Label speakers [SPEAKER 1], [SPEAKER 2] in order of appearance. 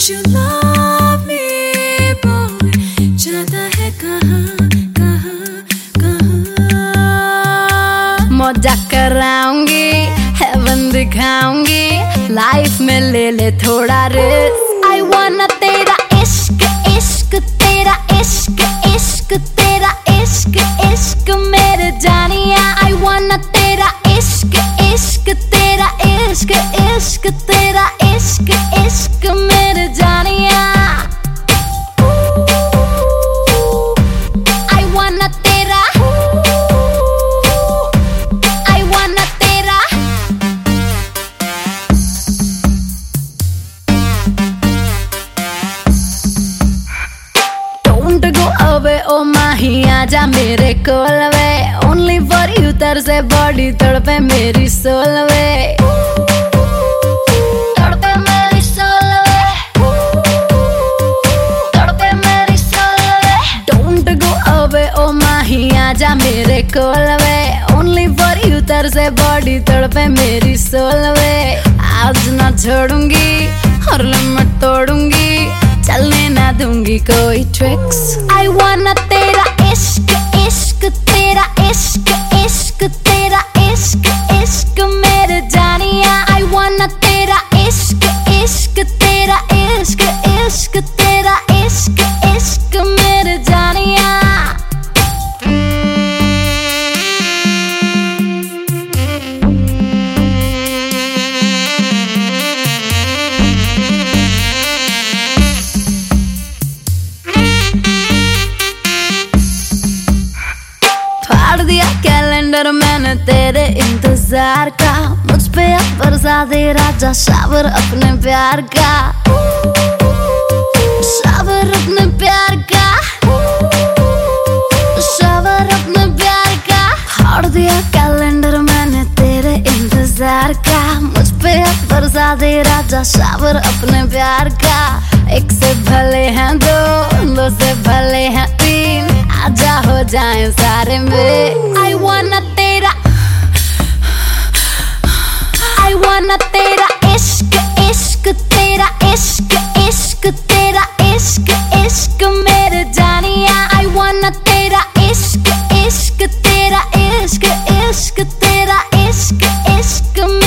[SPEAKER 1] Don't you love me boy, जाता है कहाँ कहाँ कहाँ।
[SPEAKER 2] मौजा कराऊंगी, हेवन दिखाऊंगी, लाइफ में ले ले थोड़ा रिस्क। I wanna तेरा इश्क इश्क, तेरा इश्क इश्क, तेरा इश्क इश्क मेरे जानिया। I wanna तेरा इश्क इश्क, तेरा इश्क इश्क, तेरा इश्क इश्क मेरे जानिया। I wanna तेरा, I wanna तेरा। Don't go away oh माही, आजा मेरे कोल वे। Only for you तरसे बॉडी तड़पे मेरी सोल वे, तड़पे मेरी सोल वे, तड़पे मेरी सोल वे। Don't go away oh माही, आजा मेरे कोल वे। Only for you तरसे बॉडी तड़पे मेरी सोल वे। आज ना छोड़ूंगी और लिमिट तोड़ूंगी, चलने ना दूंगी कोई ट्रिक्स। I wanna तेरा इश्क इश्क, तेरा इश्क इश्क, तेरा इश्क इश्क मेरे जानिया। I wanna तेरा इश्क इश्क, तेरा इश्क इश्क, तेरा इश्क इश्क मेरे जानिया। फाड़ दिया कैलेंडर मैंने तेरे इंतजार का, मुझ पे अब बरसा दे राजा शावर अपने प्यार का, शावर अपने प्यार का, शावर अपने प्यार का। फाड़ दिया कैलेंडर मैंने तेरे इंतजार का, मुझ पे अब बरसा दे राजा शावर अपने प्यार का। एक से भले हैं दो, दो से भले हैं तीन, आजा हो जाए सारे मेरे। I wanna तेरा, I wanna तेरा इश्क इश्क, तेरा इश्क इश्क, तेरा इश्क इश्क मेरे जानिया। I wanna तेरा इश्क इश्क, तेरा इश्क इश्क, तेरा इश्क इश्क।